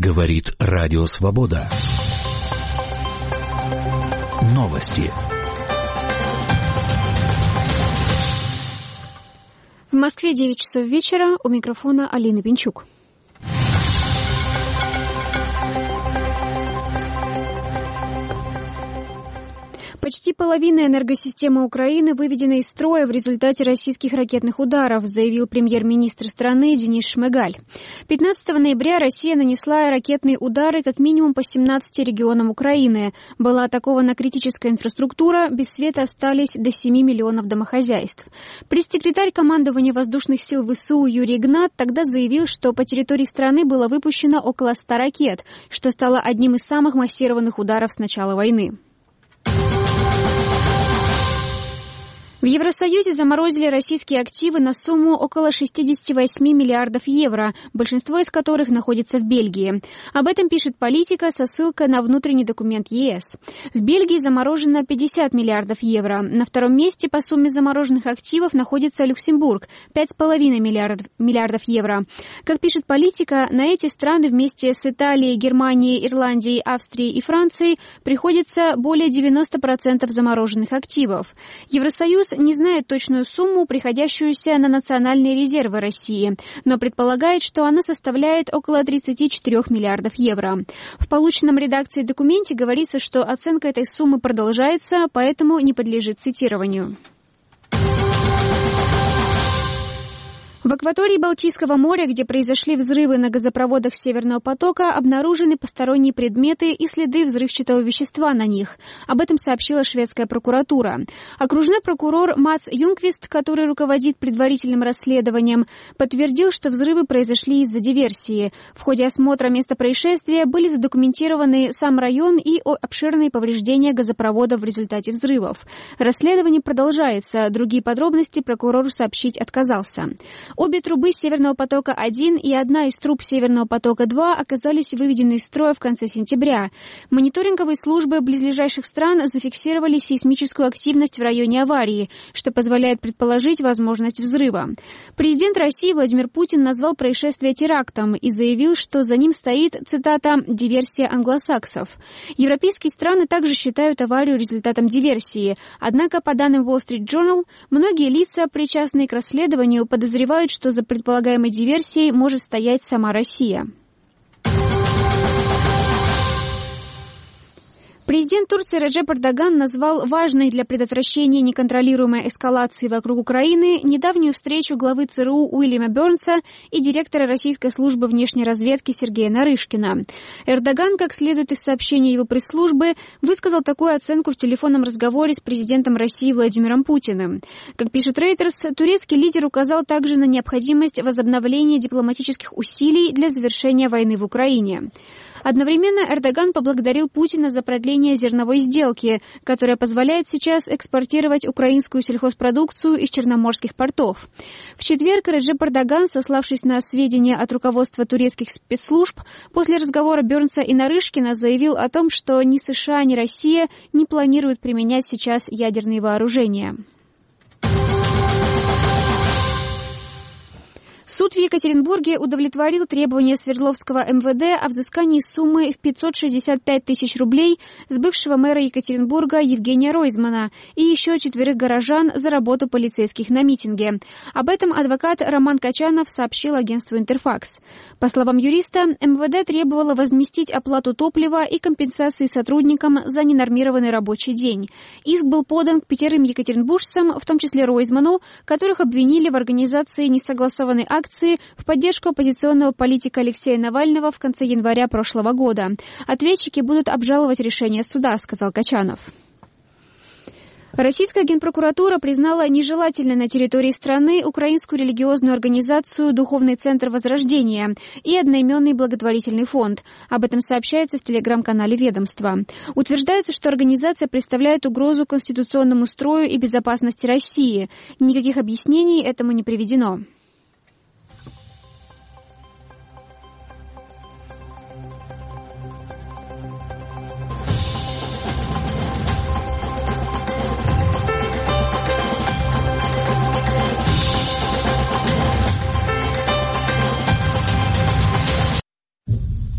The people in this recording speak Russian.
Говорит Радио Свобода. Новости. В Москве 9 часов вечера. У микрофона Алина Пинчук. Почти половина энергосистемы Украины выведена из строя в результате российских ракетных ударов, заявил премьер-министр страны Денис Шмыгаль. 15 ноября Россия нанесла ракетные удары как минимум по 17 регионам Украины. Была атакована критическая инфраструктура, без света остались до 7 миллионов домохозяйств. Пресс-секретарь командования воздушных сил ВСУ Юрий Игнат тогда заявил, что по территории страны было выпущено около 100 ракет, что стало одним из самых массированных ударов с начала войны. В Евросоюзе заморозили российские активы на сумму около 68 миллиардов евро, большинство из которых находится в Бельгии. Об этом пишет «Политика» со ссылкой на внутренний документ ЕС. В Бельгии заморожено 50 миллиардов евро. На втором месте по сумме замороженных активов находится Люксембург – 5,5 миллиардов евро. Как пишет «Политика», на эти страны вместе с Италией, Германией, Ирландией, Австрией и Францией приходится более 90% замороженных активов. Евросоюз не знает точную сумму, приходящуюся на национальные резервы России, но предполагает, что она составляет около 34 миллиардов евро. В полученном редакцией документе говорится, что оценка этой суммы продолжается, поэтому не подлежит цитированию. В акватории Балтийского моря, где произошли взрывы на газопроводах Северного потока, обнаружены посторонние предметы и следы взрывчатого вещества на них. Об этом сообщила шведская прокуратура. Окружной прокурор Мац Юнгвист, который руководит предварительным расследованием, подтвердил, что взрывы произошли из-за диверсии. В ходе осмотра места происшествия были задокументированы сам район и обширные повреждения газопроводов в результате взрывов. Расследование продолжается. Другие подробности прокурор сообщить отказался. Обе трубы Северного потока-1 и одна из труб Северного потока-2 оказались выведены из строя в конце сентября. Мониторинговые службы близлежащих стран зафиксировали сейсмическую активность в районе аварии, что позволяет предположить возможность взрыва. Президент России Владимир Путин назвал происшествие терактом и заявил, что за ним стоит, цитата, «диверсия англосаксов». Европейские страны также считают аварию результатом диверсии. Однако, по данным Wall Street Journal, многие лица, причастные к расследованию, подозревают, что за предполагаемой диверсией может стоять сама Россия. Президент Турции Реджеп Эрдоган назвал важной для предотвращения неконтролируемой эскалации вокруг Украины недавнюю встречу главы ЦРУ Уильяма Бернса и директора российской службы внешней разведки Сергея Нарышкина. Эрдоган, как следует из сообщения его пресс-службы, высказал такую оценку в телефонном разговоре с президентом России Владимиром Путиным. Как пишет Reuters, турецкий лидер указал также на необходимость возобновления дипломатических усилий для завершения войны в Украине. Одновременно Эрдоган поблагодарил Путина за продление зерновой сделки, которая позволяет сейчас экспортировать украинскую сельхозпродукцию из черноморских портов. В четверг Реджеп Эрдоган, сославшись на сведения от руководства турецких спецслужб, после разговора Бернса и Нарышкина заявил о том, что ни США, ни Россия не планируют применять сейчас ядерные вооружения. Суд в Екатеринбурге удовлетворил требования Свердловского МВД о взыскании суммы в 565 тысяч рублей с бывшего мэра Екатеринбурга Евгения Ройзмана и еще 4 горожан за работу полицейских на митинге. Об этом адвокат Роман Качанов сообщил агентству «Интерфакс». По словам юриста, МВД требовало возместить оплату топлива и компенсации сотрудникам за ненормированный рабочий день. Иск был подан к 5 екатеринбуржцам, в том числе Ройзману, которых обвинили в организации несогласованной акции в поддержку оппозиционного политика Алексея Навального в конце января прошлого года. Ответчики будут обжаловать решение суда, сказал Качанов. Российская генпрокуратура признала нежелательной на территории страны украинскую религиозную организацию «Духовный центр Возрождения» и одноименный благотворительный фонд. Об этом сообщается в телеграм-канале ведомства. Утверждается, что организация представляет угрозу конституционному строю и безопасности России. Никаких объяснений этому не приведено.